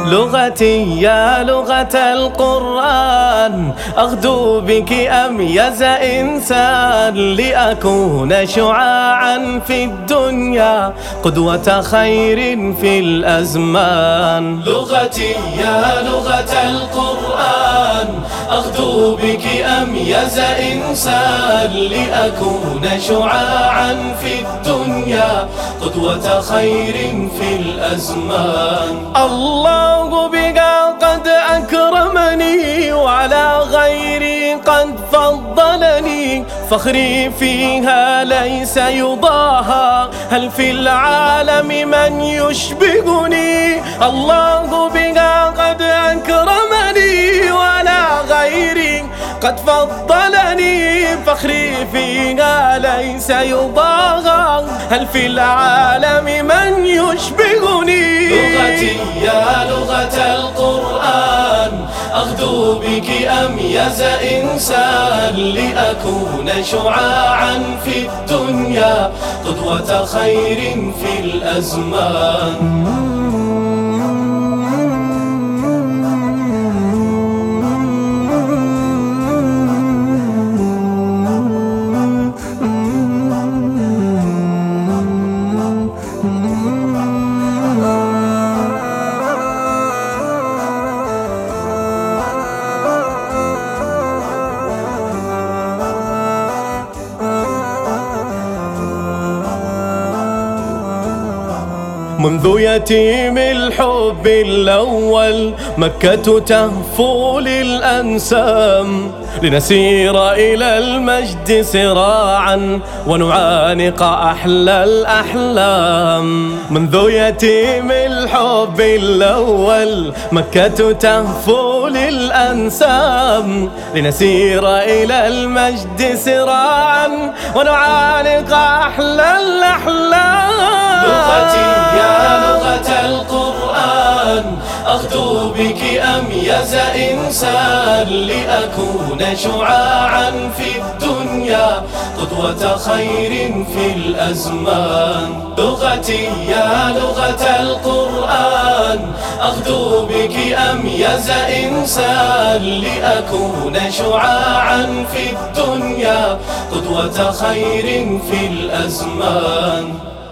لغتي يا لغة القرآن، أغدو بك أميز إنسان، لأكون شعاعا في الدنيا قدوة خير في الأزمان. لغتي يا لغة القرآن، أغدو بك أميز إنسان، لأكون شعاعا في الدنيا قدوة خير في الأزمان. الله بها قد أكرمني، وعلى غيري قد فضلني، فخري فيها ليس يضاهى، هل في العالم من يشبهني؟ الله بها قد أكرمني، وعلى غيري قد فضلني، فخري فيها ليس يضاهى، هل في العالم من يشبهني؟ لغتي يا لغة القرآن، أغدو بك أميز إنسان، لأكون شعاعا في الدنيا قدوة خير في الأزمان. منذ يتيم الحب الأول مكة تهفو للأنسام، لنسير إلى المجد سراعا ونعانق أحلى الأحلام. منذ يتيم الحب الأول مكة تهفو للأنسام، لنسير إلى المجد سراعا ونعانق أحلى الأحلام. لغتي يا لغة القرآن، أغدو بك أميز إنسان، لأكون شعاعا في الدنيا قدوة خير في الأزمان. لغتي يا لغة القرآن، أغدو بك أميز إنسان، لأكون شعاعا في الدنيا قدوة خير في الأزمان.